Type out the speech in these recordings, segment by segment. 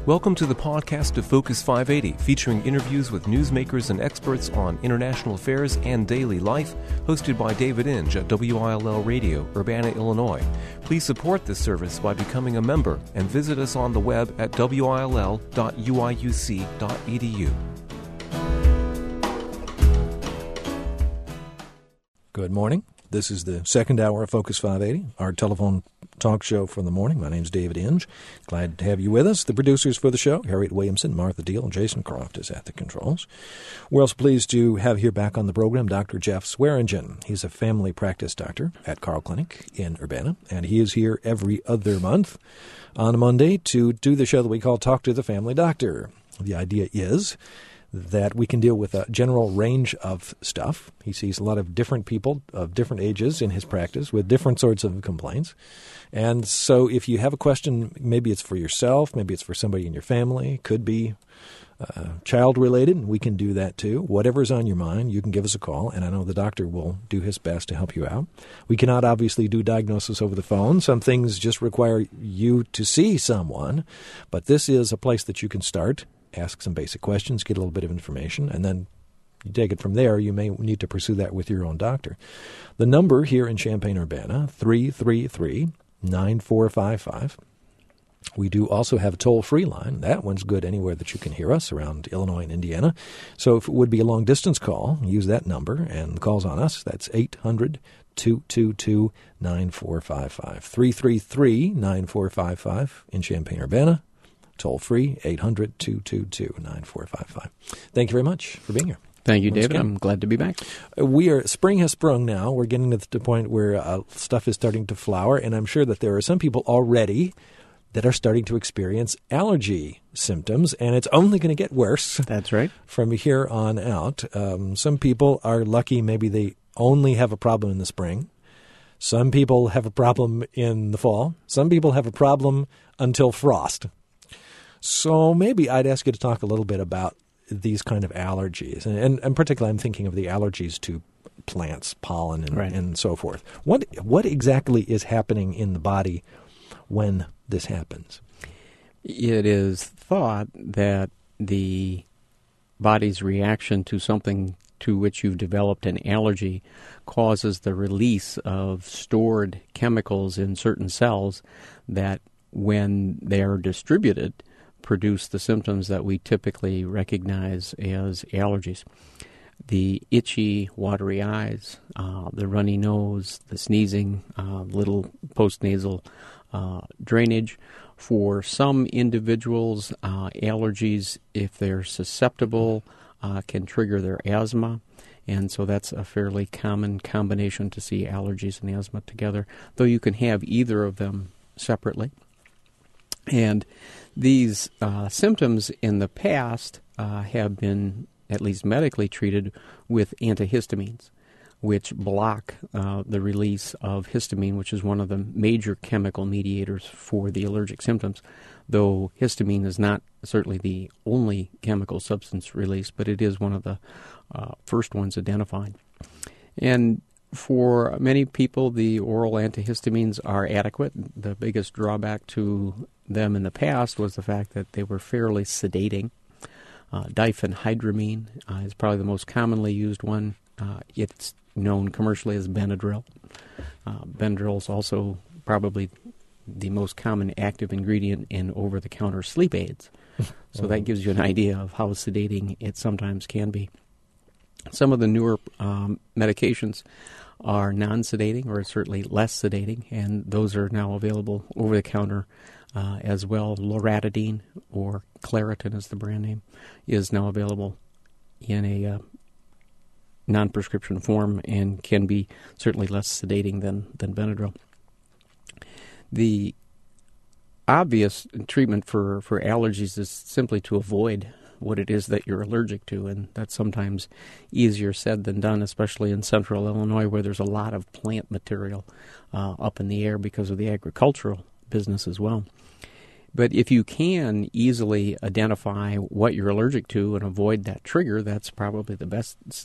Welcome to the podcast of Focus 580, featuring interviews with newsmakers and experts on international affairs and daily life, hosted by David Inge at WILL Radio, Urbana, Illinois. Please support this service by becoming a member and visit us on the web at will.uiuc.edu. Good morning. This is the second hour of Focus 580, our telephone talk show for the morning. My name's David Inge. Glad to have you with us. The producers for the show, Harriet Williamson, Martha Deal, and Jason Croft is at the controls. We're also pleased to have here back on the program Dr. Jeff Swearingen. He's a family practice doctor at Carle Clinic in Urbana, and he is here every other month on a Monday to do the show that we call Talk to the Family Doctor. The idea is that we can deal with a general range of stuff. He sees a lot of different people of different ages in his practice with different sorts of complaints. And so if you have a question, maybe it's for yourself, maybe it's for somebody in your family, could be child-related, and we can do that too. Whatever's on your mind, you can give us a call, and I know the doctor will do his best to help you out. We cannot obviously do diagnosis over the phone. Some things just require you to see someone, but this is a place that you can start. Ask some basic questions, get a little bit of information, and then you take it from there. You may need to pursue that with your own doctor. The number here in Champaign-Urbana, 333-9455. We do also have a toll-free line. That one's good anywhere that you can hear us around Illinois and Indiana. So if it would be a long-distance call, use that number, and the call's on us. That's 800-222-9455. 333-9455 in Champaign-Urbana. Toll-free, 800-222-9455. Thank you very much for being here. Thank you, David. I'm glad to be back. Spring has sprung now. We're getting to the point where stuff is starting to flower, and I'm sure that there are some people already that are starting to experience allergy symptoms, and it's only going to get worse. That's right. From here on out. Some people are lucky. Maybe they only have a problem in the spring. Some people have a problem in the fall. Some people have a problem until frost. So maybe I'd ask you to talk a little bit about these kind of allergies. And particularly I'm thinking of the allergies to plants, pollen, and so forth. What exactly is happening in the body when this happens? It is thought that the body's reaction to something to which you've developed an allergy causes the release of stored chemicals in certain cells that, when they are distributed, produce the symptoms that we typically recognize as allergies. The itchy, watery eyes, the runny nose, the sneezing, little postnasal drainage. For some individuals, allergies, if they're susceptible, can trigger their asthma. And so that's a fairly common combination to see allergies and asthma together, though you can have either of them separately. And these symptoms in the past have been, at least medically, treated with antihistamines, which block the release of histamine, which is one of the major chemical mediators for the allergic symptoms, though histamine is not certainly the only chemical substance released, but it is one of the first ones identified. And for many people, the oral antihistamines are adequate. The biggest drawback to them in the past was the fact that they were fairly sedating. Diphenhydramine is probably the most commonly used one. It's known commercially as Benadryl. Benadryl is also probably the most common active ingredient in over-the-counter sleep aids. So that gives you an idea of how sedating it sometimes can be. Some of the newer medications are non-sedating, or certainly less sedating, and those are now available over-the-counter as well. Loratadine, or Claritin is the brand name, is now available in a non-prescription form and can be certainly less sedating than Benadryl. The obvious treatment for allergies is simply to avoid what it is that you're allergic to, and that's sometimes easier said than done, especially in central Illinois, where there's a lot of plant material up in the air because of the agricultural business as well. But if you can easily identify what you're allergic to and avoid that trigger, that's probably the best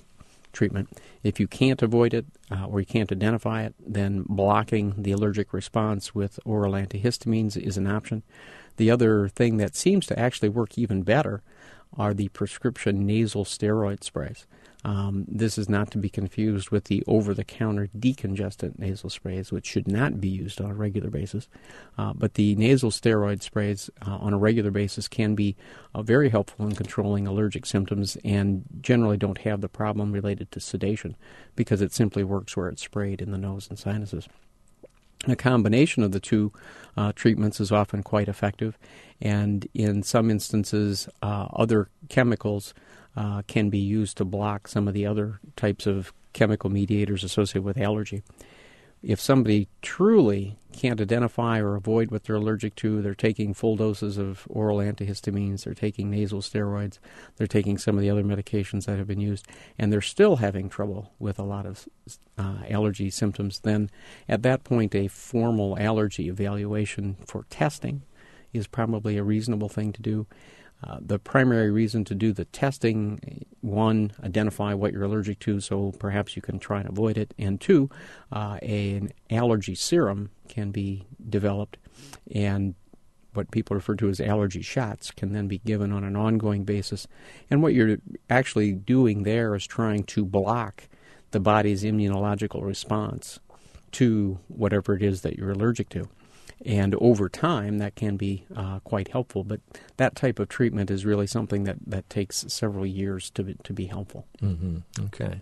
treatment. If you can't avoid it or you can't identify it, then blocking the allergic response with oral antihistamines is an option. The other thing that seems to actually work even better are the prescription nasal steroid sprays. This is not to be confused with the over-the-counter decongestant nasal sprays, which should not be used on a regular basis. But the nasal steroid sprays on a regular basis can be very helpful in controlling allergic symptoms and generally don't have the problem related to sedation because it simply works where it's sprayed in the nose and sinuses. A combination of the two treatments is often quite effective, and in some instances, other chemicals can be used to block some of the other types of chemical mediators associated with allergy. If somebody truly can't identify or avoid what they're allergic to, they're taking full doses of oral antihistamines, they're taking nasal steroids, they're taking some of the other medications that have been used, and they're still having trouble with a lot of allergy symptoms, then at that point a formal allergy evaluation for testing is probably a reasonable thing to do. The primary reason to do the testing, one, identify what you're allergic to so perhaps you can try and avoid it, and two, an allergy serum can be developed, and what people refer to as allergy shots can then be given on an ongoing basis. And what you're actually doing there is trying to block the body's immunological response to whatever it is that you're allergic to. And over time, that can be quite helpful. But that type of treatment is really something that takes several years to be helpful. Mm-hmm. Okay.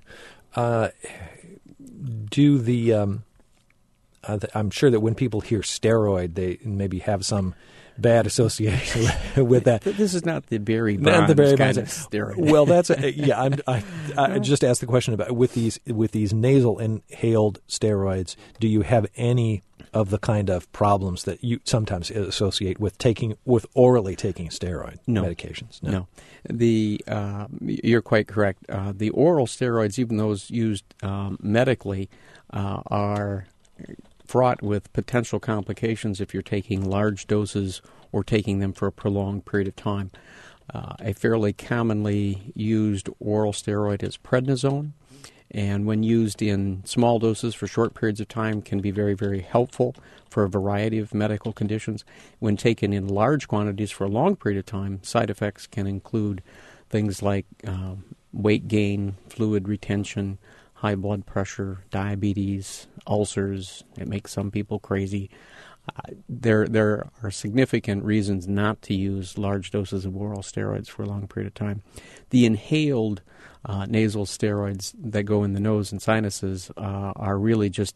Do the I'm sure that when people hear steroid, they maybe have some bad association with that. This is not the Barry Bonds kind of steroid. Well, that's I just asked the question about with these nasal inhaled steroids. Do you have any of the kind of problems that you sometimes associate with orally taking steroid medications? No. You're quite correct. The oral steroids, even those used medically, are fraught with potential complications if you're taking large doses or taking them for a prolonged period of time. A fairly commonly used oral steroid is prednisone, and when used in small doses for short periods of time can be very, very helpful for a variety of medical conditions. When taken in large quantities for a long period of time, side effects can include things like weight gain, fluid retention, high blood pressure, diabetes, ulcers. It makes some people crazy. There are significant reasons not to use large doses of oral steroids for a long period of time. The inhaled nasal steroids that go in the nose and sinuses are really just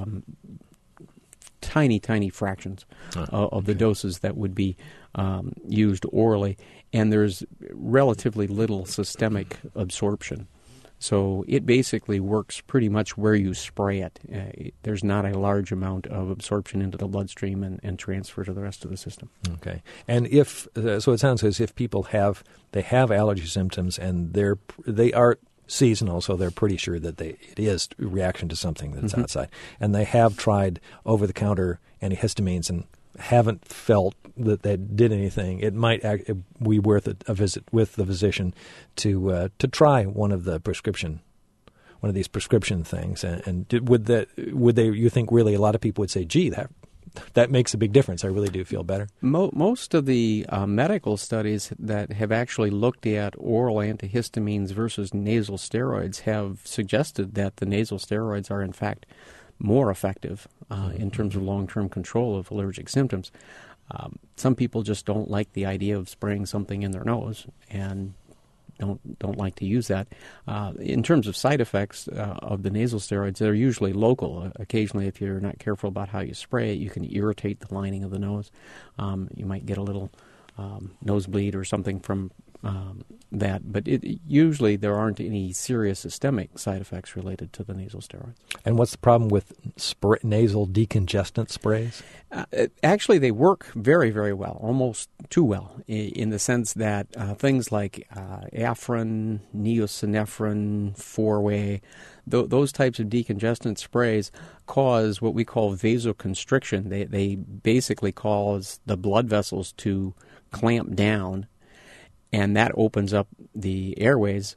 tiny fractions of the doses that would be used orally, and there's relatively little systemic absorption. So it basically works pretty much where you spray it. There's not a large amount of absorption into the bloodstream and transfer to the rest of the system. Okay. And if so, it sounds as if people have allergy symptoms and they are seasonal, so they're pretty sure that it is a reaction to something that's outside, and they have tried over-the-counter antihistamines and haven't felt that they did anything. It might be worth a visit with the physician to try one of these prescription things. And would they? You think really a lot of people would say, "Gee, that makes a big difference. I really do feel better." Most of the medical studies that have actually looked at oral antihistamines versus nasal steroids have suggested that the nasal steroids are in fact more effective in terms of long-term control of allergic symptoms. Some people just don't like the idea of spraying something in their nose and don't like to use that. In terms of side effects of the nasal steroids, they're usually local. Occasionally, if you're not careful about how you spray it, you can irritate the lining of the nose. You might get a little nosebleed or something from that, but usually there aren't any serious systemic side effects related to the nasal steroids. And what's the problem with nasal decongestant sprays? Actually, they work very, very well, almost too well, in the sense that things like Afrin, neosynephrine, 4-way, those types of decongestant sprays cause what we call vasoconstriction. They basically cause the blood vessels to clamp down, and that opens up the airways,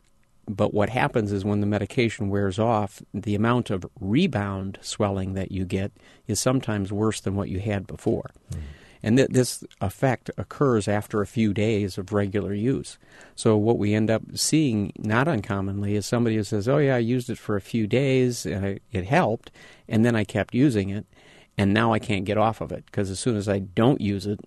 But what happens is when the medication wears off, the amount of rebound swelling that you get is sometimes worse than what you had before. And this effect occurs after a few days of regular use. So what we end up seeing, not uncommonly, is somebody who says, oh, yeah, I used it for a few days, and it helped, and then I kept using it, and now I can't get off of it, because as soon as I don't use it,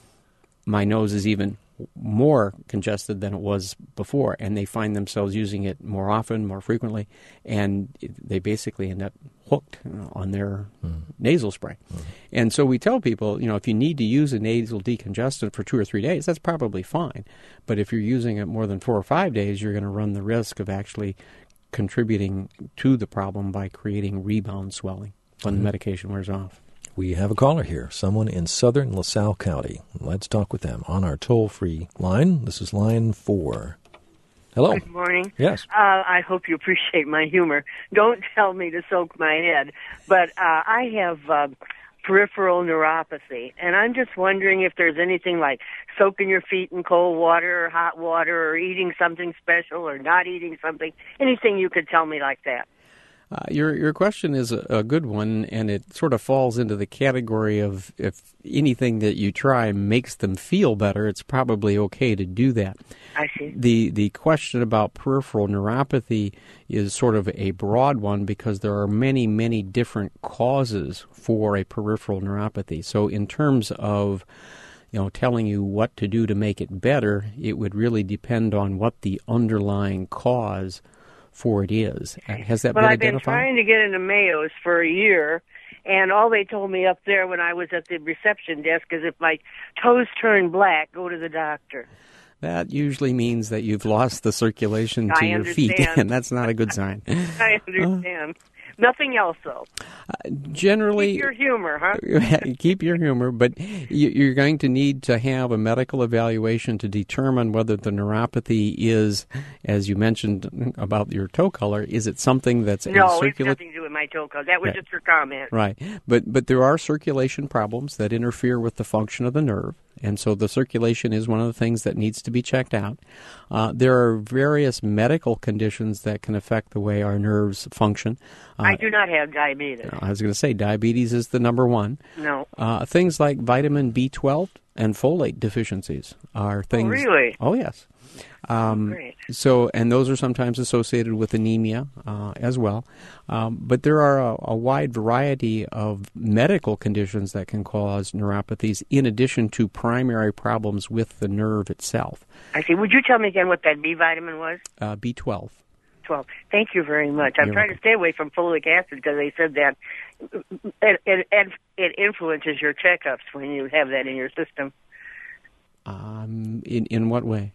my nose is even more congested than it was before, and they find themselves using it more often, more frequently, and they basically end up hooked on their nasal spray. And so we tell people, if you need to use a nasal decongestant for 2 or 3 days, that's probably fine. But if you're using it more than 4 or 5 days, you're going to run the risk of actually contributing to the problem by creating rebound swelling when the medication wears off. We have a caller here, someone in southern LaSalle County. Let's talk with them on our toll-free line. This is line 4. Hello. Good morning. Yes. I hope you appreciate my humor. Don't tell me to soak my head, but I have peripheral neuropathy, and I'm just wondering if there's anything like soaking your feet in cold water or hot water or eating something special or not eating something, anything you could tell me like that. Your question is a good one, and it sort of falls into the category of if anything that you try makes them feel better, it's probably okay to do that. I see. The question about peripheral neuropathy is sort of a broad one because there are many, many different causes for a peripheral neuropathy. So in terms of telling you what to do to make it better, it would really depend on what the underlying cause for it is. Has that been identified? Well, I've been trying to get into Mayo's for a year, and all they told me up there when I was at the reception desk is if my toes turn black, go to the doctor. That usually means that you've lost the circulation to your feet, and that's not a good sign. I understand. Nothing else, though. Generally, keep your humor, huh? Keep your humor, but you're going to need to have a medical evaluation to determine whether the neuropathy is, as you mentioned about your toe color, is it something that's No, it's nothing to do with my toe color. That was just your comment. Right. But there are circulation problems that interfere with the function of the nerve, and so the circulation is one of the things that needs to be checked out. There are various medical conditions that can affect the way our nerves function. I do not have diabetes. I was going to say diabetes is the number one. No. Things like vitamin B12 and folate deficiencies are things. Oh, really? Oh, yes. Great. So, and those are sometimes associated with anemia as well. But there are a wide variety of medical conditions that can cause neuropathies in addition to primary problems with the nerve itself. I see. Would you tell me again what that B vitamin was? B12. 12. Thank you very much. I'm trying to stay away from folic acid because they said that it influences your checkups when you have that in your system. In what way?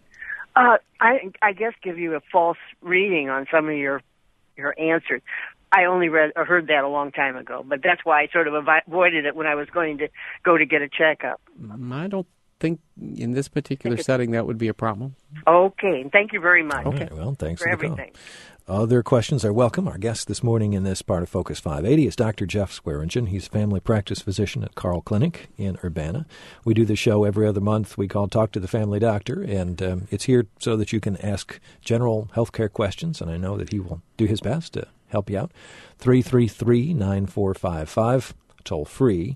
I guess give you a false reading on some of your answers. I only heard that a long time ago, but that's why I sort of avoided it when I was going to go to get a checkup. I don't think in this particular setting that would be a problem. Okay. Thank you very much. Okay. Well, thanks for everything. Other questions are welcome. Our guest this morning in this part of Focus 580 is Dr. Jeff Swearingen. He's a family practice physician at Carle Clinic in Urbana. We do the show every other month we call Talk to the Family Doctor, and it's here so that you can ask general healthcare questions, and I know that he will do his best to help you out. 333-9455, toll free,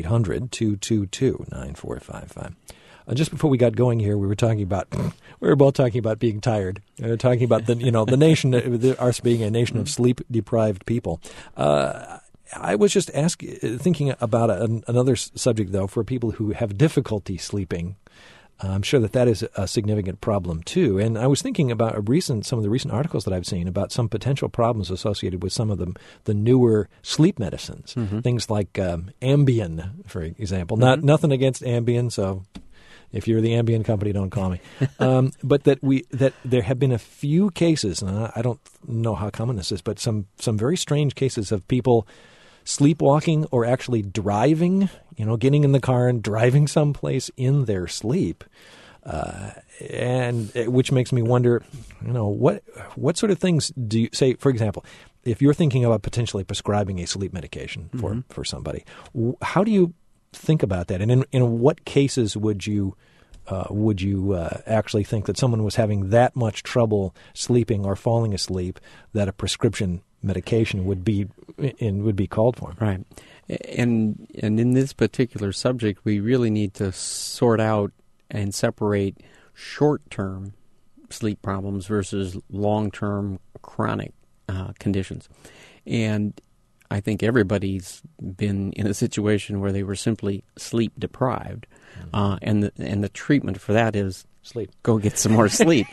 800-222-9455. Just before we got going here, we were both talking about being tired. We were talking about the nation, us being a nation of sleep-deprived people. I was just thinking about another subject, though, for people who have difficulty sleeping. I'm sure that is a significant problem, too. And I was thinking about some of the recent articles that I've seen about some potential problems associated with some of the newer sleep medicines. Mm-hmm. Things like Ambien, for example. Mm-hmm. Nothing against Ambien, so if you're the Ambien company, don't call me. But that there have been a few cases, and I don't know how common this is, but some very strange cases of people sleepwalking or actually driving, getting in the car and driving someplace in their sleep, and which makes me wonder, what sort of things do you say? For example, if you're thinking about potentially prescribing a sleep medication for somebody, how do you think about that, and in what cases would you would you actually think that someone was having that much trouble sleeping or falling asleep that a prescription medication would be called for? Right. And in this particular subject, we really need to sort out and separate short-term sleep problems versus long-term chronic conditions. And I think everybody's been in a situation where they were simply sleep deprived, and the treatment for that is sleep. Go get some more sleep.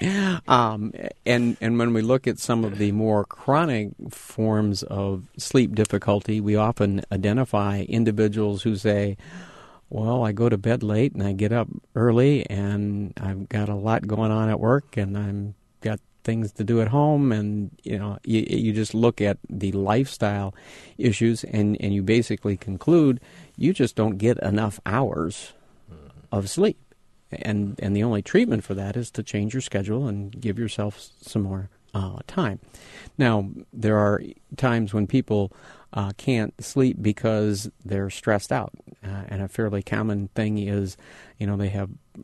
And when we look at some of the more chronic forms of sleep difficulty, we often identify individuals who say, well, I go to bed late and I get up early and I've got a lot going on at work and I've got things to do at home, and you just look at the lifestyle issues and you basically conclude you just don't get enough hours of sleep. And the only treatment for that is to change your schedule and give yourself some more time. Now, there are times when people can't sleep because they're stressed out. And a fairly common thing is, they have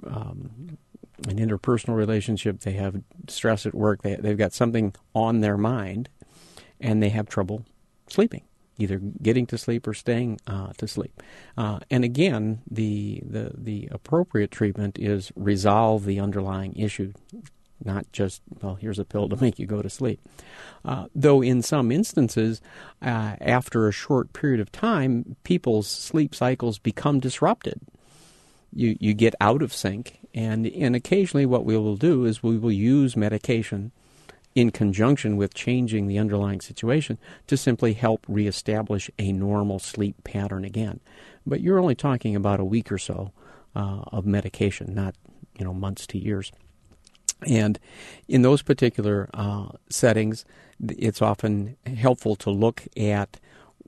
an interpersonal relationship, they have stress at work, they've got something on their mind, and they have trouble sleeping, either getting to sleep or staying to sleep. And again, the appropriate treatment is resolve the underlying issue, not just, here's a pill to make you go to sleep. Though in some instances, after a short period of time, people's sleep cycles become disrupted. You get out of sync, and occasionally what we will do is we will use medication in conjunction with changing the underlying situation to simply help reestablish a normal sleep pattern again. But you're only talking about a week or so of medication, not months to years. And in those particular settings, it's often helpful to look at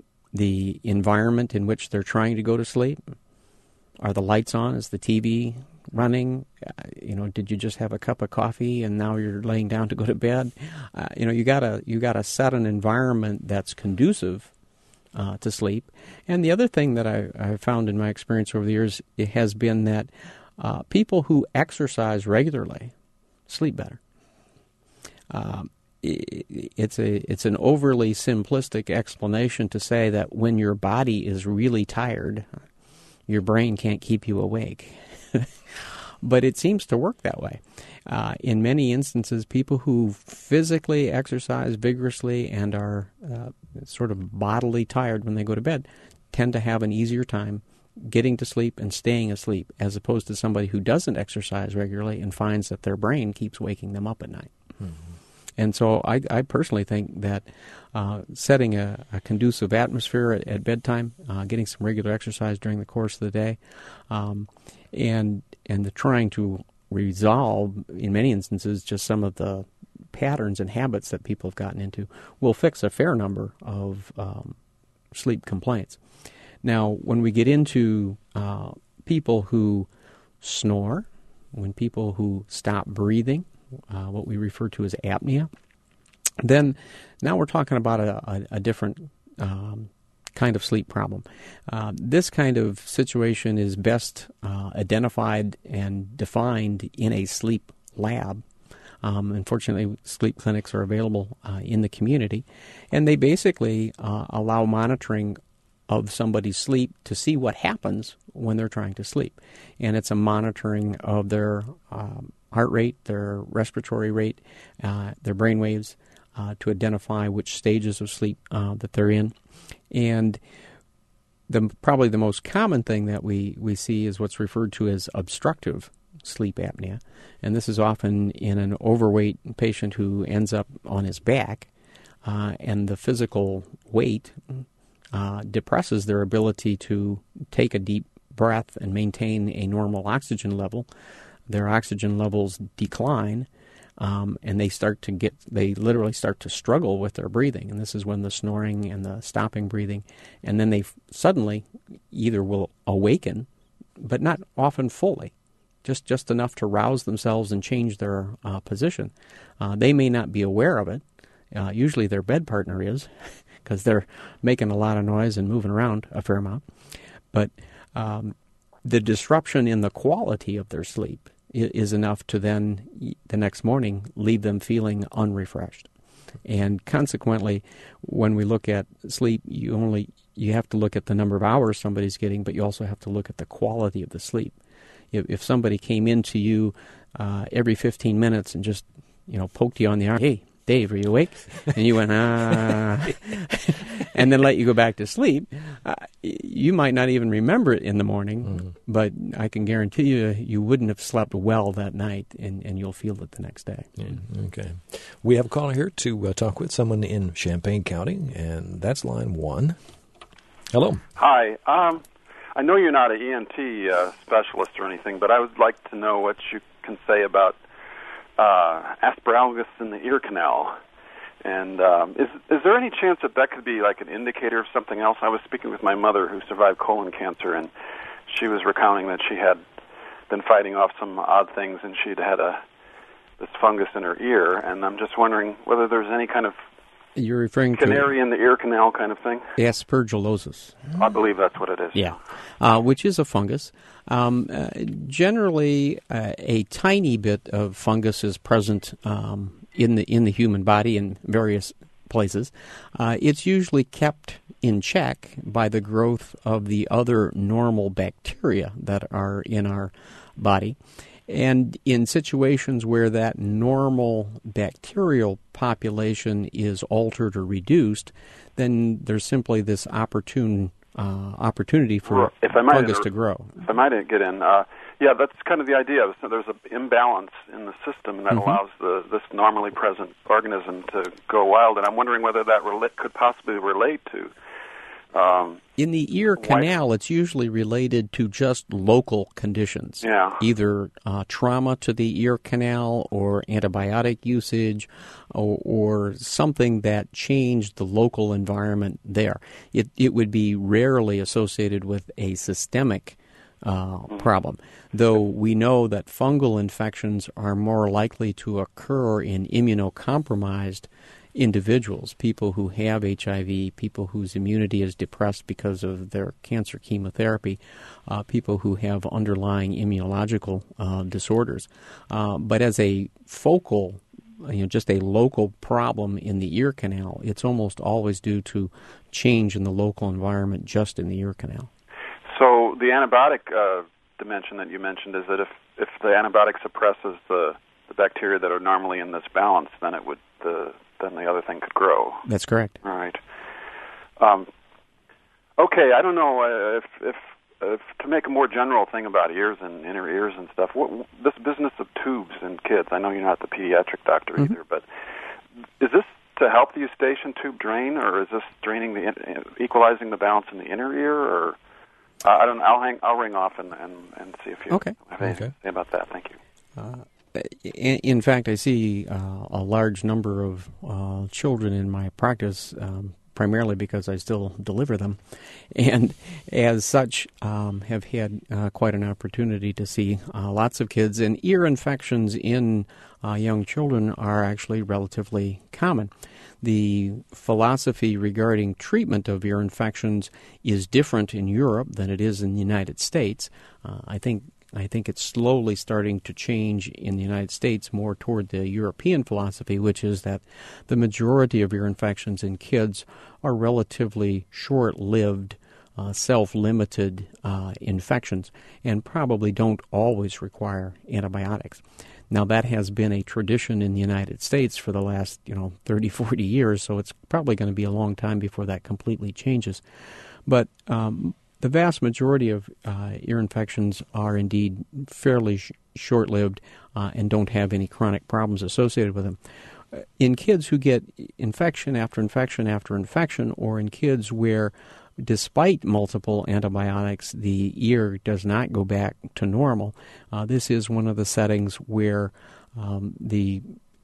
the environment in which they're trying to go to sleep. Are the lights on? Is the TV running? Did you just have a cup of coffee and now you're laying down to go to bed? You gotta set an environment that's conducive to sleep. And the other thing that I found in my experience over the years has been that people who exercise regularly sleep better. It's an overly simplistic explanation to say that when your body is really tired, your brain can't keep you awake. But it seems to work that way. In many instances, people who physically exercise vigorously and are sort of bodily tired when they go to bed tend to have an easier time getting to sleep and staying asleep, as opposed to somebody who doesn't exercise regularly and finds that their brain keeps waking them up at night. Mm-hmm. And so I personally think that setting a conducive atmosphere at bedtime, getting some regular exercise during the course of the day, and trying to resolve, in many instances, just some of the patterns and habits that people have gotten into will fix a fair number of sleep complaints. Now, when we get into people who snore, when people who stop breathing, what we refer to as apnea, then now we're talking about a different kind of sleep problem. This kind of situation is best identified and defined in a sleep lab. Unfortunately, sleep clinics are available in the community, and they basically allow monitoring of somebody's sleep to see what happens when they're trying to sleep. And it's a monitoring of their heart rate, their respiratory rate, their brain waves, to identify which stages of sleep that they're in. And probably the most common thing that we see is what's referred to as obstructive sleep apnea. And this is often in an overweight patient who ends up on his back, and the physical weight depresses their ability to take a deep breath and maintain a normal oxygen level. Their oxygen levels decline, and they literally start to struggle with their breathing. And this is when the snoring and the stopping breathing, and then they suddenly either will awaken, but not often fully, just enough to rouse themselves and change their position. They may not be aware of it. Usually their bed partner is, because they're making a lot of noise and moving around a fair amount. But the disruption in the quality of their sleep is enough to then, the next morning, leave them feeling unrefreshed. And consequently, when we look at sleep, you have to look at the number of hours somebody's getting, but you also have to look at the quality of the sleep. If somebody came into you every 15 minutes and just, poked you on the arm, "Hey, Dave, are you awake?" And you went, and then let you go back to sleep, you might not even remember it in the morning, but I can guarantee you wouldn't have slept well that night, and you'll feel it the next day. Yeah, okay. We have a caller here to talk with, someone in Champaign County, and that's line 1. Hello. Hi. I know you're not an ENT specialist or anything, but I would like to know what you can say about aspergillosis in the ear canal. And is there any chance that could be like an indicator of something else? I was speaking with my mother who survived colon cancer, and she was recounting that she had been fighting off some odd things, and she'd had this fungus in her ear, and I'm just wondering whether there's any kind of You're referring canary in the ear canal kind of thing? Aspergillosis. I believe that's what it is. Yeah, which is a fungus. Generally, a tiny bit of fungus is present in the human body in various places. It's usually kept in check by the growth of the other normal bacteria that are in our body. And in situations where that normal bacterial population is altered or reduced, then there's simply this opportunity for fungus to grow. If I might get in, that's kind of the idea. So there's an imbalance in the system that allows this normally present organism to go wild, and I'm wondering whether that could possibly relate to. In the ear canal, it's usually related to just local conditions, either trauma to the ear canal or antibiotic usage or something that changed the local environment there. It would be rarely associated with a systemic problem, though we know that fungal infections are more likely to occur in immunocompromised individuals, people who have HIV, people whose immunity is depressed because of their cancer chemotherapy, people who have underlying immunological disorders. But as a focal, just a local problem in the ear canal, it's almost always due to change in the local environment just in the ear canal. So the antibiotic dimension that you mentioned is that if the antibiotic suppresses the bacteria that are normally in this balance, then it would then the other thing could grow. That's correct. All right. Okay, I don't know if to make a more general thing about ears and inner ears and stuff. This business of tubes in kids. I know you're not the pediatric doctor either, but is this to help the eustachian tube drain, or is this draining equalizing the balance in the inner ear, or I don't know. I'll ring off and see if you have anything to say about that. Thank you. In fact, I see a large number of children in my practice, primarily because I still deliver them, and as such have had quite an opportunity to see lots of kids. And ear infections in young children are actually relatively common. The philosophy regarding treatment of ear infections is different in Europe than it is in the United States. I think it's slowly starting to change in the United States more toward the European philosophy, which is that the majority of ear infections in kids are relatively short-lived, self-limited infections and probably don't always require antibiotics. Now, that has been a tradition in the United States for the last 30, 40 years, so it's probably going to be a long time before that completely changes. But the vast majority of ear infections are indeed fairly short-lived and don't have any chronic problems associated with them. In kids who get infection after infection after infection, or in kids where, despite multiple antibiotics, the ear does not go back to normal, this is one of the settings where the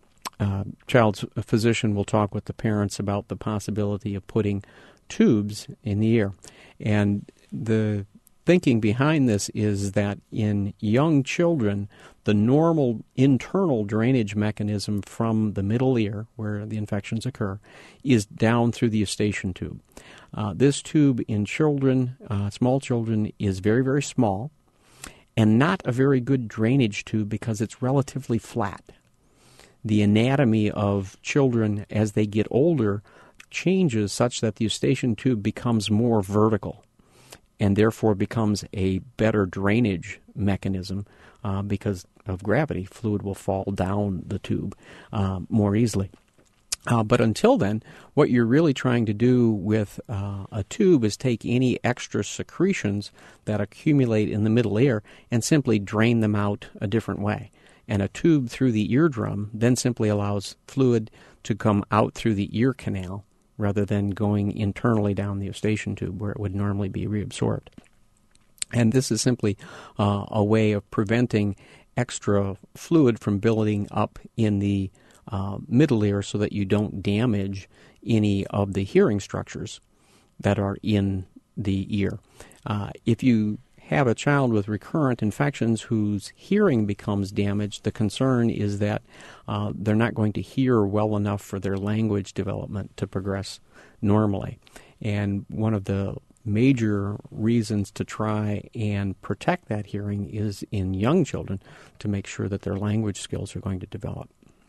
child's physician will talk with the parents about the possibility of putting tubes in the ear. And the thinking behind this is that in young children, the normal internal drainage mechanism from the middle ear, where the infections occur, is down through the eustachian tube. This tube in children, small children, is very, very small. and not a very good drainage tube because it's relatively flat. The anatomy of children as they get older changes such that the eustachian tube becomes more vertical and therefore becomes a better drainage mechanism because of gravity. Fluid will fall down the tube more easily. But until then, what you're really trying to do with a tube is take any extra secretions that accumulate in the middle ear and simply drain them out a different way. And a tube through the eardrum then simply allows fluid to come out through the ear canal rather than going internally down the eustachian tube where it would normally be reabsorbed. And this is simply a way of preventing extra fluid from building up in the middle ear so that you don't damage any of the hearing structures that are in the ear. If you have a child with recurrent infections whose hearing becomes damaged, the concern is that they're not going to hear well enough for their language development to progress normally. And one of the major reasons to try and protect that hearing is in young children to make sure that their language skills are going to develop.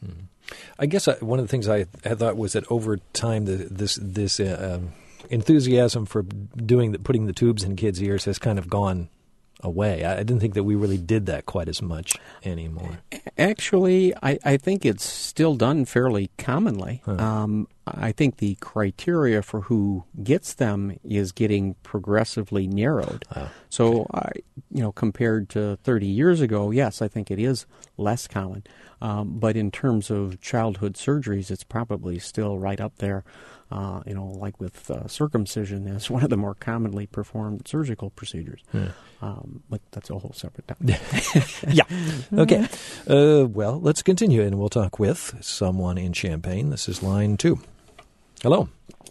I guess one of the things I thought was that over time this enthusiasm for putting the tubes in kids' ears has kind of gone away. I didn't think that we really did that quite as much anymore. Actually, I think it's still done fairly commonly. I think the criteria for who gets them is getting progressively narrowed. So, compared to 30 years ago, yes, I think it is less common. But in terms of childhood surgeries, it's probably still right up there, like with circumcision as one of the more commonly performed surgical procedures. But that's a whole separate topic. Yeah. Okay. Well, let's continue, and we'll talk with someone in Champaign. This is line 2. Hello.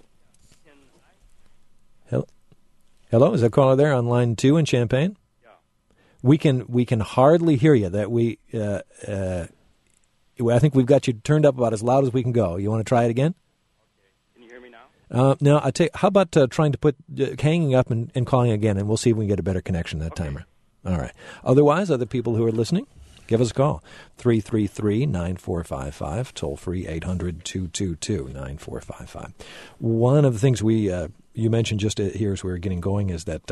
Hello. Is that caller there on line 2 in Champaign? Yeah. We can hardly hear you. I think we've got you turned up about as loud as we can go. You want to try it again? Okay. Can you hear me now? No. I tell you, how about trying to put hanging up and calling again, and we'll see if we can get a better connection that time. All right. Otherwise, other people who are listening, give us a call. 333-9455, toll free 800-222-9455. One of the things you mentioned just here as we were getting going is that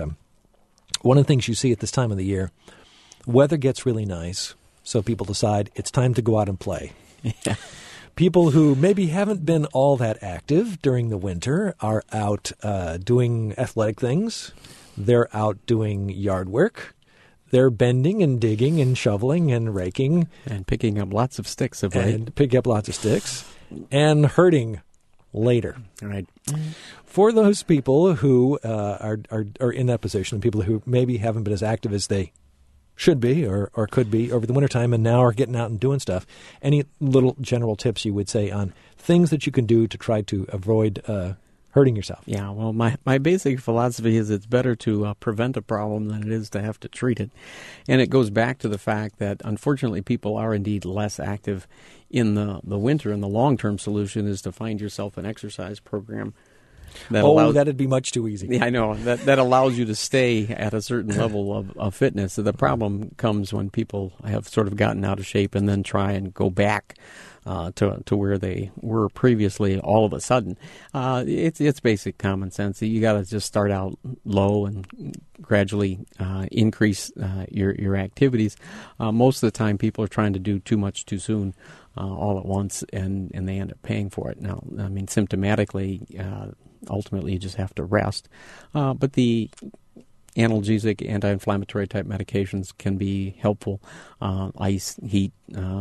one of the things you see at this time of the year, weather gets really nice, so people decide it's time to go out and play. Yeah. People who maybe haven't been all that active during the winter are out doing athletic things. They're out doing yard work. They're bending and digging and shoveling and raking. And picking up lots of sticks of late. And picking up lots of sticks. And hurting later. Right. For those people who are in that position, people who maybe haven't been as active as they should be or could be over the wintertime and now are getting out and doing stuff, any little general tips you would say on things that you can do to try to avoid hurting yourself? Yeah, well, my basic philosophy is it's better to prevent a problem than it is to have to treat it. And it goes back to the fact that, unfortunately, people are indeed less active in the winter, and the long-term solution is to find yourself an exercise program that'd be much too easy. Yeah, I know. That allows you to stay at a certain level of fitness. So the problem comes when people have sort of gotten out of shape and then try and go back to where they were previously all of a sudden. It's basic common sense. You got to just start out low and gradually increase your activities. Most of the time people are trying to do too much too soon all at once, and they end up paying for it. Now, I mean, symptomatically, ultimately you just have to rest. But the analgesic, anti-inflammatory type medications can be helpful. Ice, heat,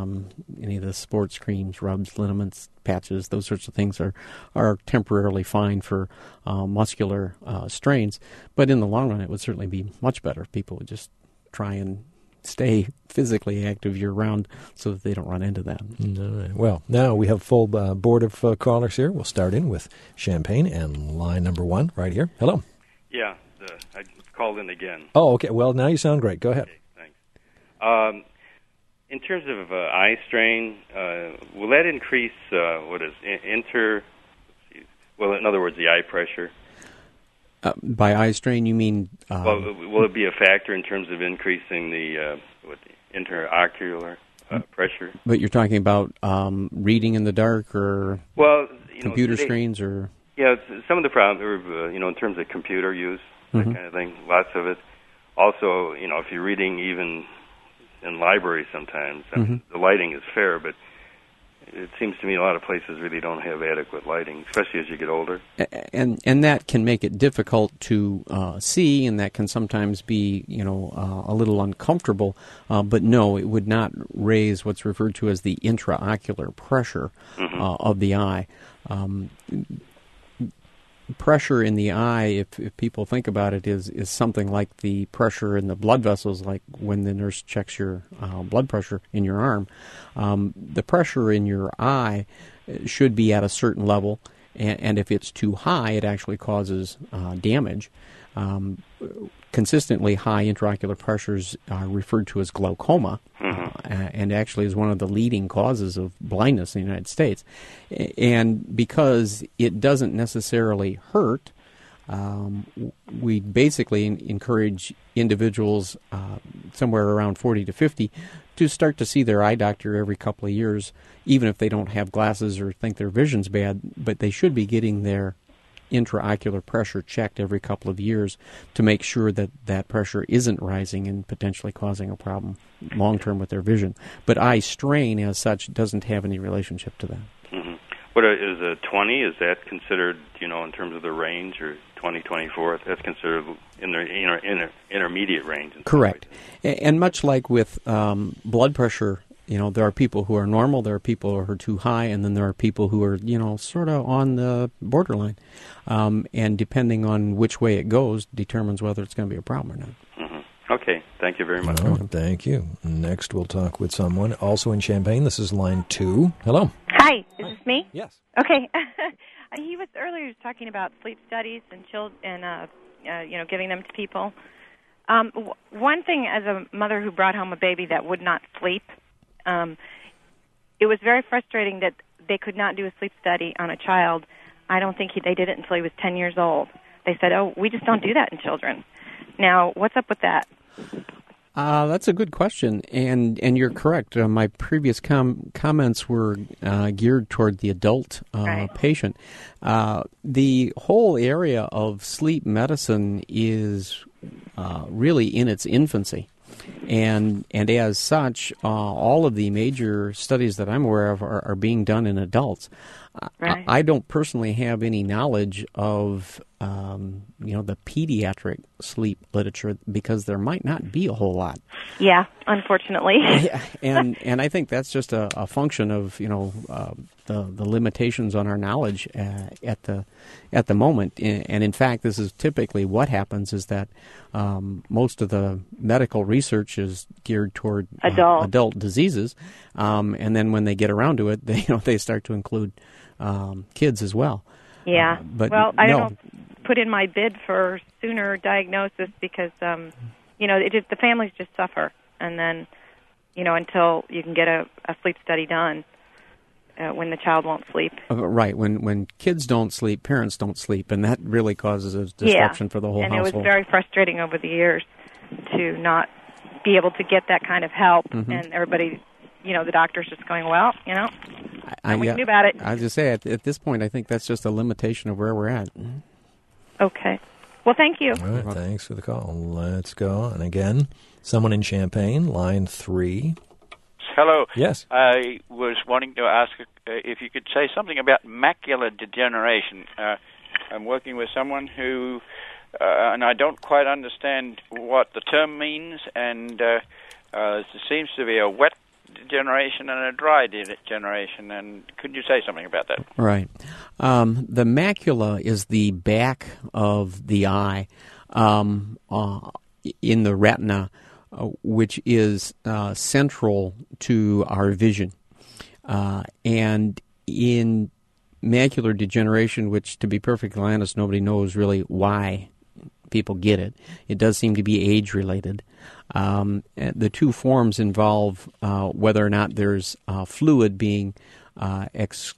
any of the sports creams, rubs, liniments, patches, those sorts of things are temporarily fine for muscular strains. But in the long run, it would certainly be much better if people would just try and stay physically active year-round so that they don't run into that. All right. Well, now we have a full board of callers here. We'll start in with Champaign and line number 1 right here. Hello. Yeah, I called in again. Oh, okay. Well, now you sound great. Go ahead. Okay, thanks. In terms of eye strain, will that increase, in other words, the eye pressure? By eye strain, you mean? Well, will it be a factor in terms of increasing the interocular pressure? But you're talking about reading in the dark, or computer screens, or? Yeah, some of the problems, in terms of computer use, that kind of thing. Lots of it. Also, if you're reading even in libraries, sometimes the lighting is fair, but it seems to me a lot of places really don't have adequate lighting, especially as you get older. And that can make it difficult to see, and that can sometimes be, a little uncomfortable. But no, it would not raise what's referred to as the intraocular pressure of the eye. Pressure in the eye, if people think about it, is something like the pressure in the blood vessels, like when the nurse checks your blood pressure in your arm. The pressure in your eye should be at a certain level, and if it's too high, it actually causes damage. Consistently high intraocular pressures are referred to as glaucoma, and actually is one of the leading causes of blindness in the United States. And because it doesn't necessarily hurt, we basically encourage individuals somewhere around 40 to 50 to start to see their eye doctor every couple of years, even if they don't have glasses or think their vision's bad, but they should be getting their intraocular pressure checked every couple of years to make sure that that pressure isn't rising and potentially causing a problem long-term with their vision. But eye strain, as such, doesn't have any relationship to that. What is a 20? Is that considered, in terms of the range, or 20, 24? That's considered in the intermediate range. Correct. And much like with blood pressure, there are people who are normal, there are people who are too high, and then there are people who are, sort of on the borderline. And depending on which way it goes determines whether it's going to be a problem or not. Okay. Thank you very much. Thank you. Next, we'll talk with someone also in Champaign. This is line 2. Hello. Hi. Is this me? Yes. Okay. He was earlier talking about sleep studies and giving them to people. One thing, as a mother who brought home a baby that would not sleep, it was very frustrating that they could not do a sleep study on a child. I don't think they did it until he was 10 years old. They said, we just don't do that in children. Now, what's up with that? That's a good question, and you're correct. My previous comments were geared toward the adult patient. The whole area of sleep medicine is really in its infancy. And as such, all of the major studies that I'm aware of are being done in adults. Right. I don't personally have any knowledge of the pediatric sleep literature, because there might not be a whole lot. Yeah, unfortunately. Yeah, and I think that's just a function of the limitations on our knowledge at the moment. And in fact, this is typically what happens, is that most of the medical research is geared toward adult diseases, and then when they get around to it, they start to include kids as well. Yeah. But I don't put in my bid for sooner diagnosis because the families just suffer, and then until you can get a sleep study done. When the child won't sleep. Right. When kids don't sleep, parents don't sleep, and that really causes a disruption for the whole household. And it was very frustrating over the years to not be able to get that kind of help, and everybody, the doctor's just going, we knew about it. I was just say, at this point, I think that's just a limitation of where we're at. Okay. Well, thank you. All right, thanks for the call. Let's go on. Again, someone in Champaign, line 3. Hello. Yes. I was wanting to ask if you could say something about macular degeneration. I'm working with someone who, and I don't quite understand what the term means, and there seems to be a wet degeneration and a dry degeneration, and could you say something about that? Right. The macula is the back of the eye in the retina, which is central to our vision. And in macular degeneration, which, to be perfectly honest, nobody knows really why people get it. It does seem to be age-related. The two forms involve whether or not there's fluid being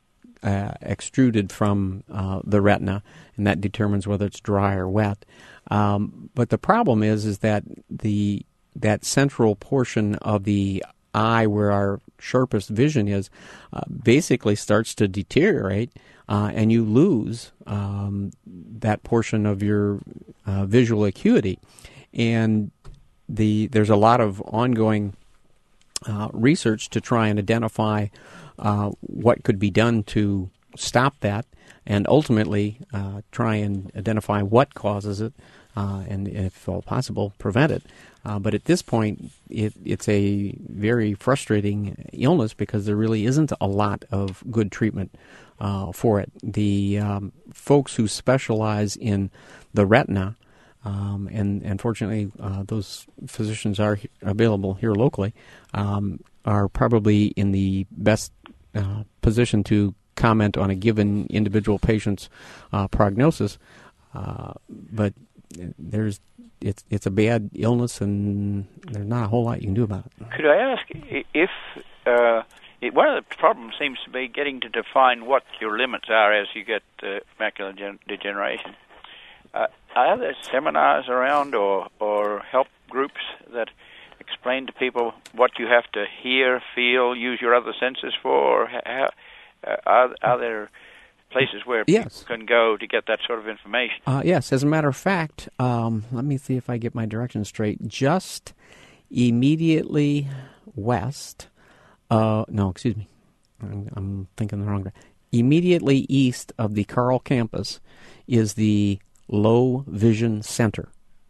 extruded from the retina, and that determines whether it's dry or wet. But the problem is that that central portion of the eye where our sharpest vision is basically starts to deteriorate, and you lose that portion of your visual acuity. And there's a lot of ongoing research to try and identify what could be done to stop that, and ultimately try and identify what causes it, and if all possible, prevent it. But at this point, it's a very frustrating illness because there really isn't a lot of good treatment for it. The folks who specialize in the retina, and fortunately those physicians are available here locally, are probably in the best position to comment on a given individual patient's prognosis. But it's a bad illness, and there's not a whole lot you can do about it. Could I ask if one of the problems seems to be getting to define what your limits are as you get macular degeneration? Are there seminars around or help groups that explain to people what you have to hear, feel, use your other senses for? Are there places where people can go to get that sort of information? Yes. As a matter of fact, let me see if I get my directions straight. Just immediately west, no, excuse me, I'm thinking the wrong way. Immediately east of the Carl campus is the Low Vision Center.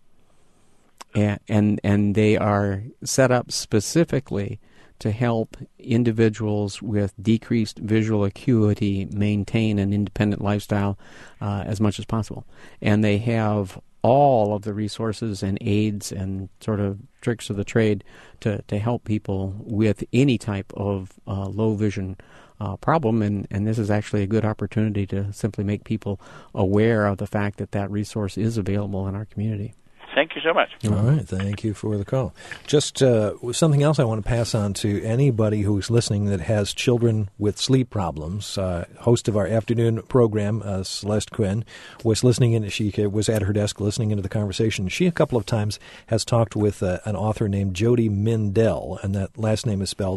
And they are set up specifically to help individuals with decreased visual acuity maintain an independent lifestyle as much as possible. And they have all of the resources and aids and sort of tricks of the trade to help people with any type of low vision problem. And this is actually a good opportunity to simply make people aware of the fact that resource is available in our community. Thank you so much. All right. Thank you for the call. Just something else I want to pass on to anybody who's listening that has children with sleep problems. Host of our afternoon program, Celeste Quinn, was listening in. She was at her desk listening into the conversation. She a couple of times has talked with an author named Jody Mindell, and that last name is spelled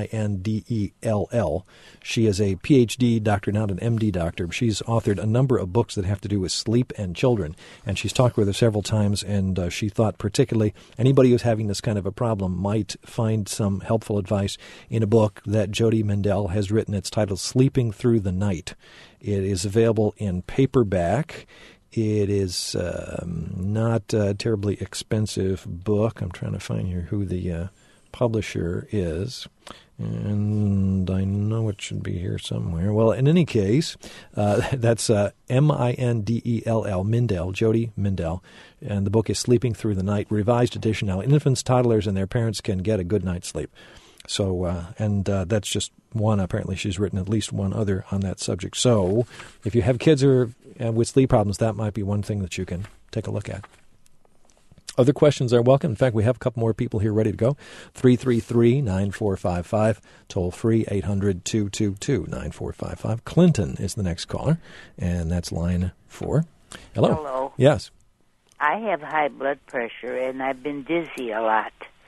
Mindell. She is a PhD doctor, not an MD doctor. She's authored a number of books that have to do with sleep and children, and she's talked with her several times, and she thought particularly anybody who's having this kind of a problem might find some helpful advice in a book that Jody Mindell has written. It's titled Sleeping Through the Night. It is available in paperback. It is not a terribly expensive book. I'm trying to find here who the publisher is. And I know it should be here somewhere. Well, in any case, that's Mindell, Mindell, Jody Mindell. And the book is Sleeping Through the Night, revised edition now. Infants, toddlers, and their parents can get a good night's sleep. So, that's just one. Apparently she's written at least one other on that subject. So if you have kids who are with sleep problems, that might be one thing that you can take a look at. Other questions are welcome. In fact, we have a couple more people here ready to go. 333-9455, toll free 800-222-9455. Clinton is the next caller, and that's line 4. Hello. Hello. Yes. I have high blood pressure, and I've been dizzy a lot.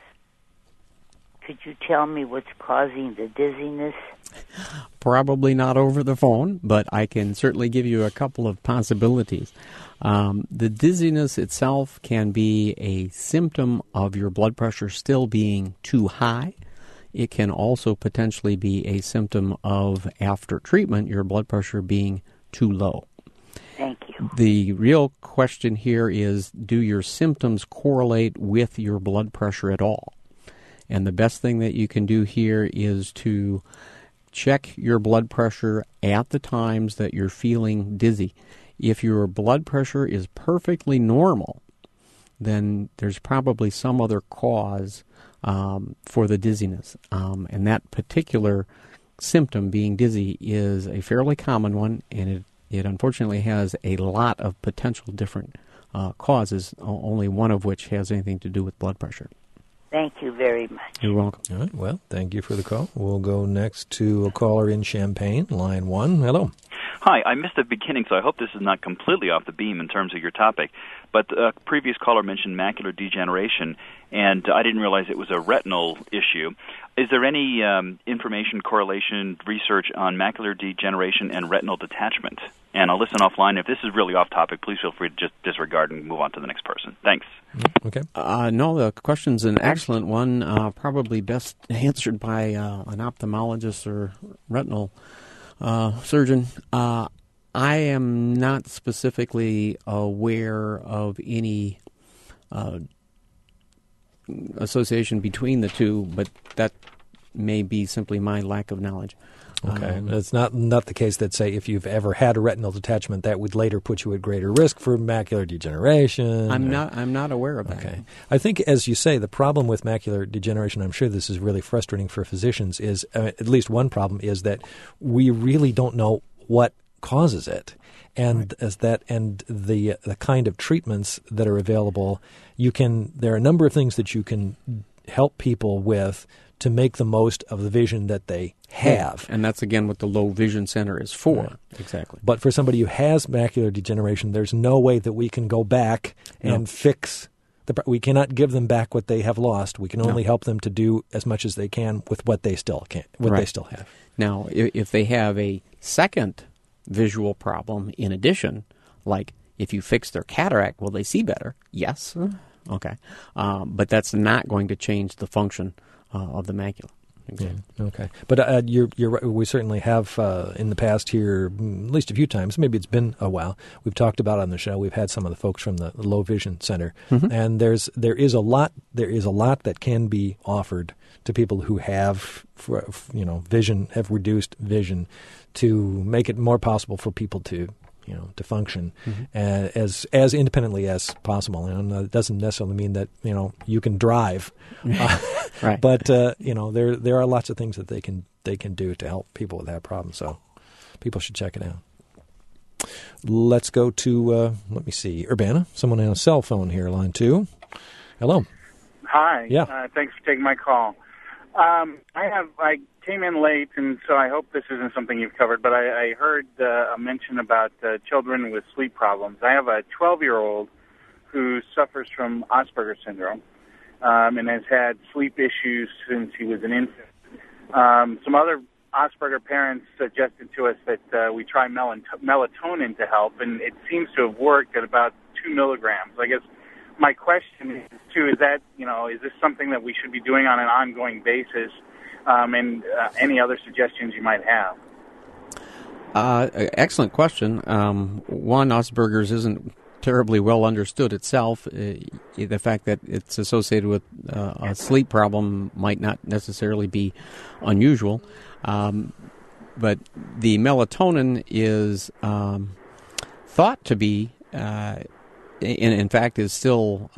Could you tell me what's causing the dizziness? Probably not over the phone, but I can certainly give you a couple of possibilities. The dizziness itself can be a symptom of your blood pressure still being too high. It can also potentially be a symptom of, after treatment, your blood pressure being too low. Thank you. The real question here is, do your symptoms correlate with your blood pressure at all? And the best thing that you can do here is to check your blood pressure at the times that you're feeling dizzy. If your blood pressure is perfectly normal, then there's probably some other cause for the dizziness. And that particular symptom, being dizzy, is a fairly common one, and it unfortunately has a lot of potential different causes, only one of which has anything to do with blood pressure. Thank Thank you very much. You're welcome. All right. Well, thank you for the call. We'll go next to a caller in Champaign, line 1. Hello. Hi, I missed the beginning, so I hope this is not completely off the beam in terms of your topic. But a previous caller mentioned macular degeneration, and I didn't realize it was a retinal issue. Is there any information, correlation, research on macular degeneration and retinal detachment? And I'll listen offline. If this is really off topic, please feel free to just disregard and move on to the next person. Thanks. Okay. No, the question's an excellent one, probably best answered by an ophthalmologist or retinal surgeon. I am not specifically aware of any association between the two, but that may be simply my lack of knowledge. Okay. It's not the case that, say, if you've ever had a retinal detachment, that would later put you at greater risk for macular degeneration. I'm not aware of that. Okay. I think, as you say, the problem with macular degeneration, I'm sure this is really frustrating for physicians, is at least one problem is that we really don't know what causes it. And as that, and the kind of treatments that are available, there are a number of things that you can help people with to make the most of the vision that they have. And that's, again, what the Low Vision Center is for. Right. Exactly. But for somebody who has macular degeneration, there's no way that we can go back and fix we cannot give them back what they have lost. We can only help them to do as much as they can with what they still they still have. Now, if they have a second visual problem in addition, like if you fix their cataract, will they see better? Yes. Okay. But that's not going to change the function of the macula. Exactly. Yeah, okay. But you're right. We certainly have in the past here, at least a few times, maybe it's been a while, we've talked about on the show, we've had some of the folks from the Low Vision Center, and there is a lot that can be offered to people who have have reduced vision, to make it more possible for people to function as independently as possible. And it doesn't necessarily mean that you can drive, right? But there are lots of things that they can do to help people with that problem. So people should check it out. Let's go to let me see, Urbana. Someone on a cell phone here, line 2. Hello. Hi. Yeah. Thanks for taking my call. I came in late, and so I hope this isn't something you've covered, but I heard a mention about children with sleep problems. I have a 12-year-old who suffers from Asperger's syndrome and has had sleep issues since he was an infant. Some other Asperger parents suggested to us that we try melatonin to help, and it seems to have worked at about 2 milligrams. I guess my question is, too, is this something that we should be doing on an ongoing basis, and any other suggestions you might have? Excellent question. One, Asperger's isn't terribly well understood itself. The fact that it's associated with a sleep problem might not necessarily be unusual. But the melatonin is thought to be in fact, is still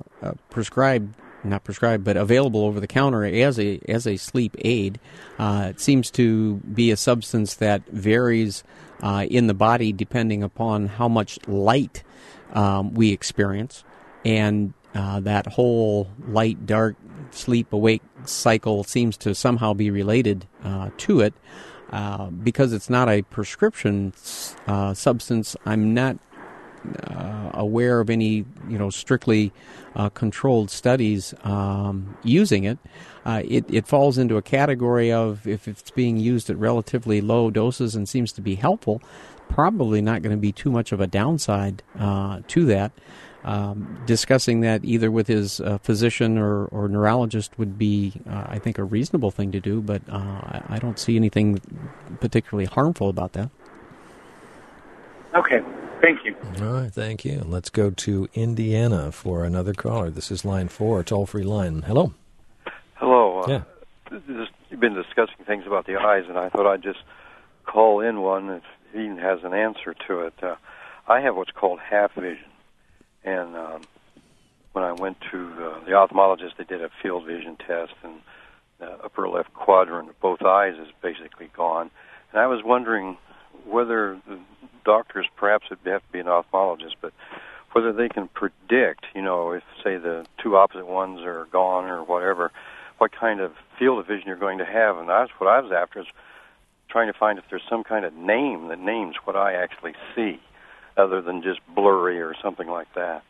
not prescribed, but available over the counter as a sleep aid. It seems to be a substance that varies in the body depending upon how much light we experience, and that whole light-dark, sleep-awake cycle seems to somehow be related to it. Because it's not a prescription substance, I'm not aware of any, strictly controlled studies using it. It falls into a category of, if it's being used at relatively low doses and seems to be helpful, probably not going to be too much of a downside to that. Discussing that either with his physician or neurologist would be, I think, a reasonable thing to do, but I don't see anything particularly harmful about that. Okay. Thank you. All right, thank you. Let's go to Indiana for another caller. This is line 4, toll-free line. Hello. Hello. Yeah. You've been discussing things about the eyes, and I thought I'd just call in one if he has an answer to it. I have what's called half vision, and when I went to the ophthalmologist, they did a field vision test, and the upper left quadrant of both eyes is basically gone. And I was wondering whether the doctors, perhaps it'd have to be an ophthalmologist, but whether they can predict, if, say, the two opposite ones are gone or whatever, what kind of field of vision you're going to have. And that's what I was after, is trying to find if there's some kind of name that names what I actually see, other than just blurry or something like that.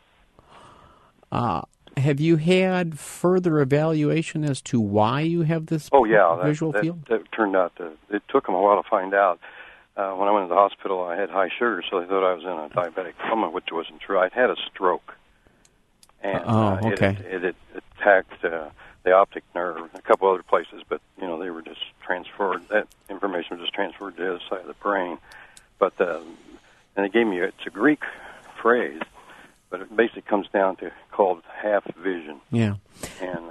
Have you had further evaluation as to why you have this visual field? That turned out it took them a while to find out. When I went to the hospital, I had high sugar, so they thought I was in a diabetic coma, which wasn't true. I'd had a stroke, and it attacked the optic nerve, a couple other places, but they were just transferred. That information was just transferred to the other side of the brain. But and they gave me it's a Greek phrase, but it basically comes down to called half vision. Yeah. And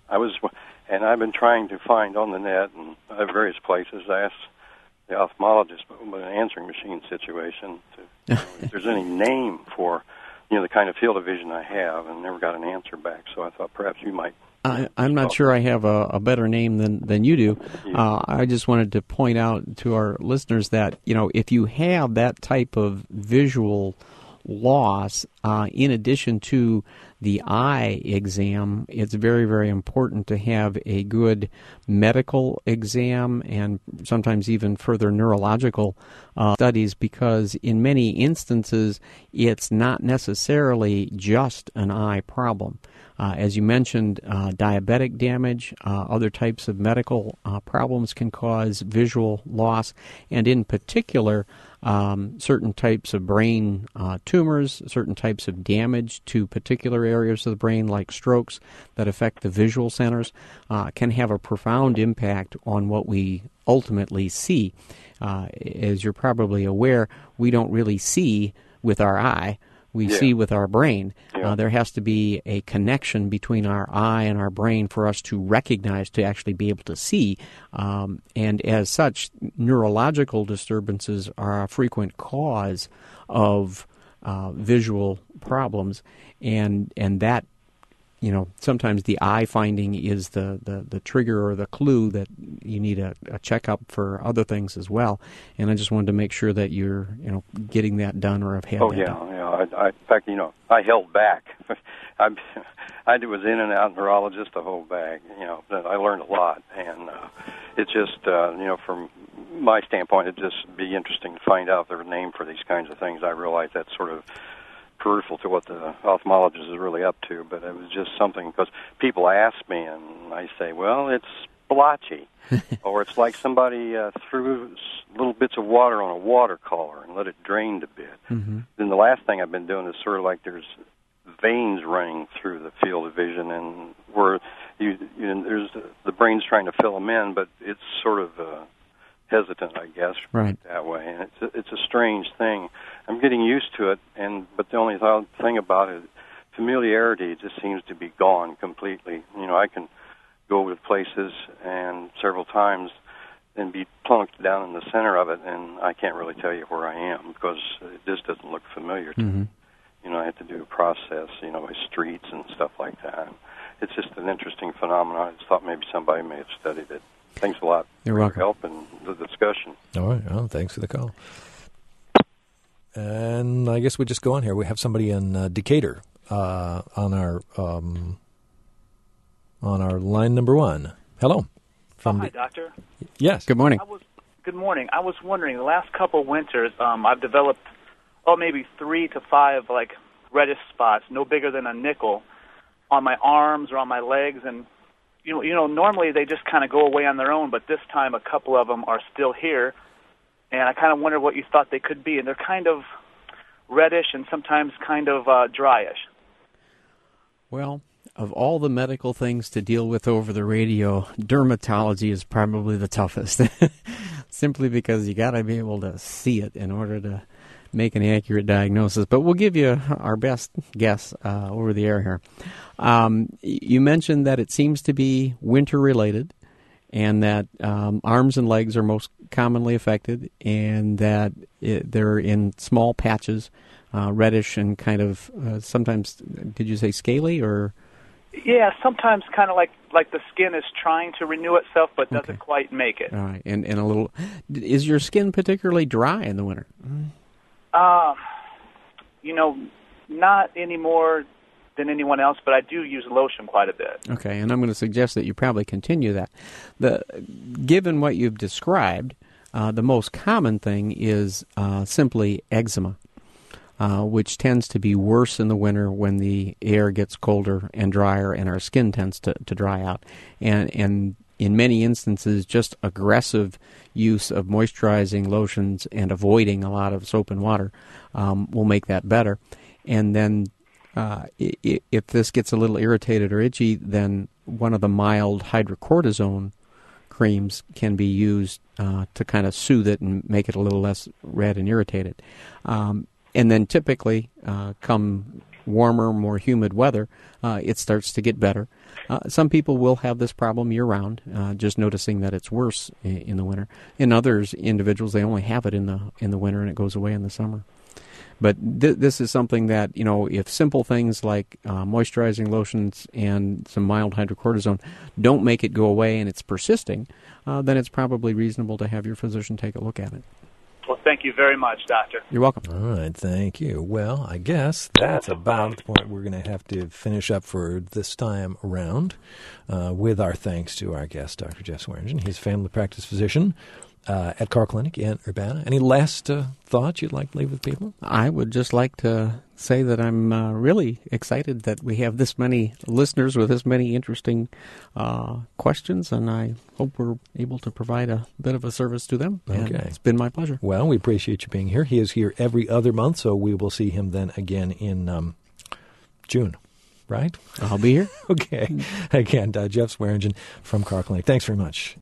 I've been trying to find on the net and various places. I asked the ophthalmologist about an answering machine situation if there's any name for the kind of field of vision I have, and never got an answer back. So I thought perhaps you might. I'm not sure I have a better name than you do. I just wanted to point out to our listeners that if you have that type of visual loss, in addition to the eye exam, it's very, very important to have a good medical exam and sometimes even further neurological studies, because in many instances it's not necessarily just an eye problem. As you mentioned, diabetic damage, other types of medical problems can cause visual loss, and in particular, certain types of brain tumors, certain types of damage to particular areas of the brain, like strokes that affect the visual centers, can have a profound impact on what we ultimately see. As you're probably aware, we don't really see with our eye. We see with our brain. There has to be a connection between our eye and our brain for us to recognize, to actually be able to see. And as such, neurological disturbances are a frequent cause of visual problems. And that, sometimes the eye finding is the trigger or the clue that you need a checkup for other things as well. And I just wanted to make sure that you're, getting that done or have had that done. In fact, I held back. I was in and out neurologist the whole bag. I learned a lot, and it's just, from my standpoint, it'd just be interesting to find out their name for these kinds of things. I realize that's sort of peripheral to what the ophthalmologist is really up to, but it was just something, because people ask me, and I say, well, it's blotchy, or it's like somebody threw little bits of water on a watercolor and let it drain a bit. Mm-hmm. Then the last thing I've been doing is sort of like there's veins running through the field of vision, and where there's the brain's trying to fill them in, but it's sort of hesitant, I guess, right, that way. And it's a strange thing. I'm getting used to it, but the only thing about it, familiarity just seems to be gone completely. I can go over to places and several times and be plunked down in the center of it, and I can't really tell you where I am because it just doesn't look familiar to me. I have to do a process, with streets and stuff like that. It's just an interesting phenomenon. I just thought maybe somebody may have studied it. Thanks a lot for your help and the discussion. All right. Well, thanks for the call. And I guess we just go on here. We have somebody in Decatur on our line number one. Hello. Hi, Doctor. Yes. Good morning. Good morning. I was wondering, the last couple winters, I've developed, maybe 3 to 5 reddish spots, no bigger than a nickel, on my arms or on my legs, and normally they just kind of go away on their own, but this time a couple of them are still here, and I kind of wonder what you thought they could be, and they're kind of reddish and sometimes kind of dryish. Well, of all the medical things to deal with over the radio, dermatology is probably the toughest, simply because you got to be able to see it in order to make an accurate diagnosis. But we'll give you our best guess over the air here. You mentioned that it seems to be winter-related, and that arms and legs are most commonly affected, and that they're in small patches, reddish and kind of sometimes, did you say scaly or? Yeah, sometimes kind of like the skin is trying to renew itself but doesn't quite make it. All right, and a little. Is your skin particularly dry in the winter? not any more than anyone else, but I do use lotion quite a bit. Okay, and I'm going to suggest that you probably continue that. Given what you've described, the most common thing is simply eczema, which tends to be worse in the winter when the air gets colder and drier and our skin tends to dry out. And in many instances, just aggressive use of moisturizing lotions and avoiding a lot of soap and water will make that better. And then if this gets a little irritated or itchy, then one of the mild hydrocortisone creams can be used to kind of soothe it and make it a little less red and irritated. And then typically, come warmer, more humid weather, it starts to get better. Some people will have this problem year-round, just noticing that it's worse in the winter. In others, individuals, they only have it in the winter and it goes away in the summer. But this is something that, if simple things like moisturizing lotions and some mild hydrocortisone don't make it go away and it's persisting, then it's probably reasonable to have your physician take a look at it. Well, thank you very much, Doctor. You're welcome. All right, thank you. Well, I guess that's about the point we're going to have to finish up for this time around with our thanks to our guest, Dr. Jeff Swearingen. He's a family practice physician at Carle Clinic in Urbana. Any last thoughts you'd like to leave with people? I would just like to say that I'm really excited that we have this many listeners with this many interesting questions, and I hope we're able to provide a bit of a service to them. Okay. And it's been my pleasure. Well, we appreciate you being here. He is here every other month, so we will see him then again in June. Right? I'll be here. Okay. Again, Jeff Swearingen from Carle Clinic. Thanks very much.